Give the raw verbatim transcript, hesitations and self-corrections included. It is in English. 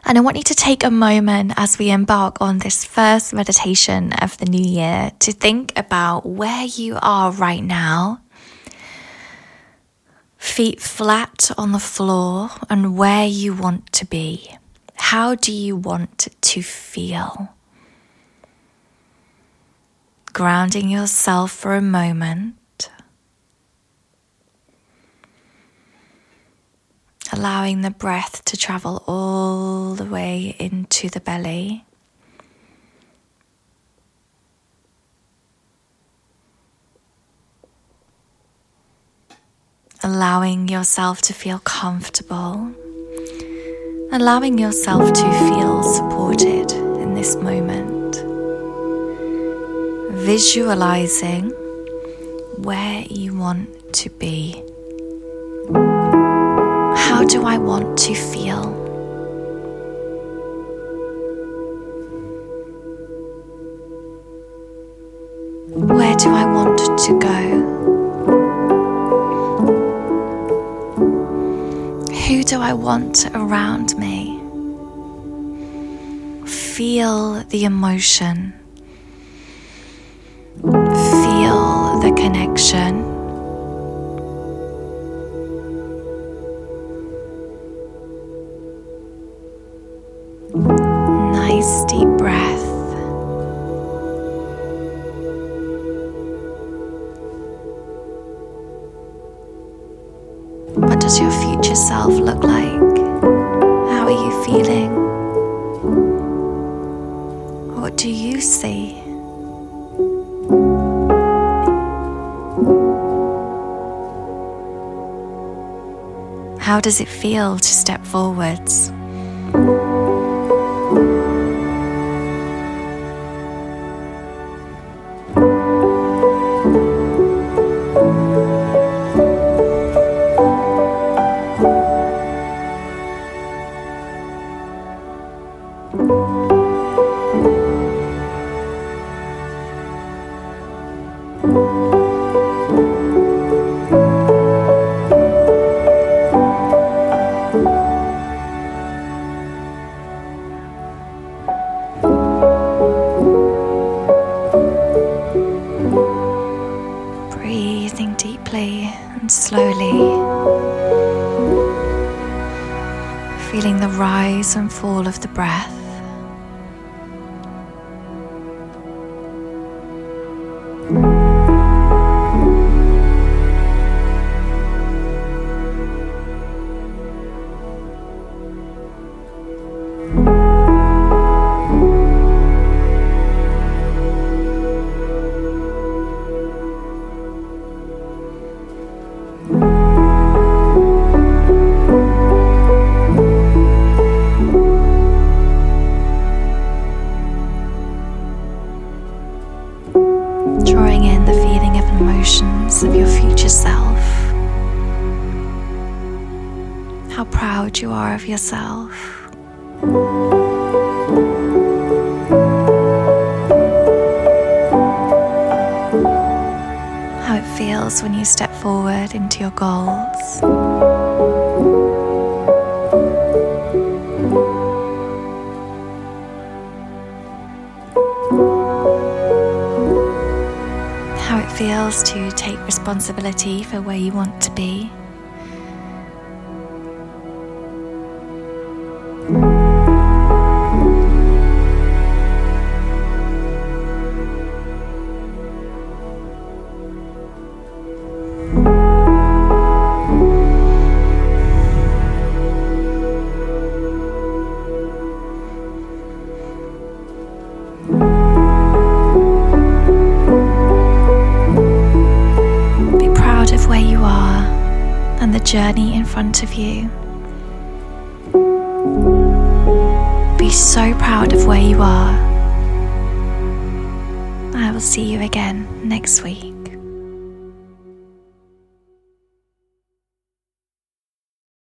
And I want you to take a moment as we embark on this first meditation of the new year to think about where you are right now, feet flat on the floor, and where you want to be. How do you want to feel? Grounding yourself for a moment. Allowing the breath to travel all the way into the belly. Allowing yourself to feel comfortable. Allowing yourself to feel supported in this moment. Visualizing where you want to be. How do I want to feel? Where do I want to go? Who do I want around me? Feel the emotion. Feel the connection. Nice deep breath. What does your future self look like? How are you feeling? What do you see? How does it feel to step forwards? Breathing deeply and slowly, feeling the rise and fall of the breath. Drawing in the feeling of emotions of your future self. How proud you are of yourself. How it feels when you step forward into your goals. How it feels to take responsibility for where you want to be. Where you are and the journey in front of you. Be so proud of where you are. I will see you again next week.